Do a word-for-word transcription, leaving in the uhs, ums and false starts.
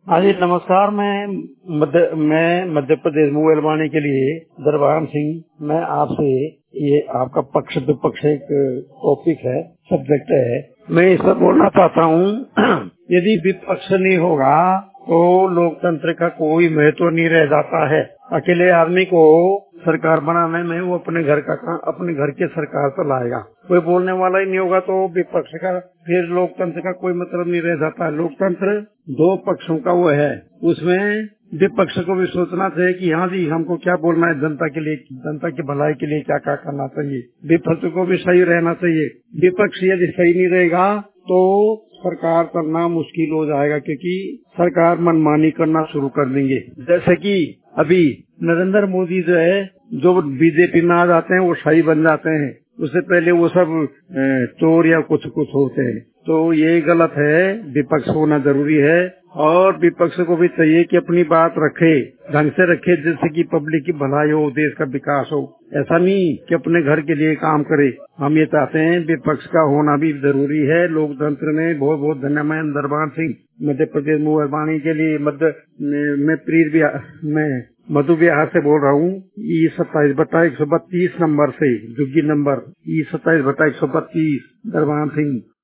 हाँ जी नमस्कार। मैं मध्य मैं मध्य प्रदेश मोबाइल वाणी के लिए दरबान सिंह। मैं आपसे ये आपका पक्ष विपक्ष एक टॉपिक है, सब्जेक्ट है, मैं इस पर बोलना चाहता हूँ। यदि विपक्ष नहीं होगा तो लोकतंत्र का कोई महत्व नहीं रह जाता है। अकेले आदमी को सरकार बनाने में वो अपने घर का अपने घर की सरकार चलाएगा, कोई बोलने वाला ही नहीं होगा तो विपक्ष का फिर लोकतंत्र का कोई मतलब नहीं रह जाता। लोकतंत्र दो पक्षों का वो है, उसमें विपक्ष को भी सोचना चाहिए कि हाँ जी हमको क्या बोलना है, जनता के लिए, जनता की भलाई के लिए क्या क्या करना चाहिए। विपक्ष को भी सही रहना चाहिए। विपक्ष यदि सही नहीं रहेगा तो सरकार करना मुश्किल हो जाएगा, क्योंकि सरकार मनमानी करना शुरू कर देंगे। जैसे कि अभी नरेंद्र मोदी जो है, जो बीजेपी में आ जाते हैं वो शाही बन जाते हैं, उससे पहले वो सब चोर या कुछ कुछ होते हैं। तो ये गलत है। विपक्ष होना जरूरी है और विपक्ष को भी चाहिए कि अपनी बात रखे, ढंग से रखे, जिससे कि पब्लिक की भलाई हो, देश का विकास हो। ऐसा नहीं कि अपने घर के लिए काम करे। हम ये चाहते हैं, विपक्ष का होना भी जरूरी है लोकतंत्र में। बहुत बहुत धन्यवाद। मैं दरबान सिंह मध्य प्रदेश मोबाइल वाणी के लिए मध्य मैं प्रीर बिहार में मधु बिहार से बोल रहा हूँ। ई सत्ताईस बटा एक सौ बत्तीस नंबर से, जुग्गी नंबर ई सत्ताईस बटा एक सौ बत्तीस, दरबान सिंह।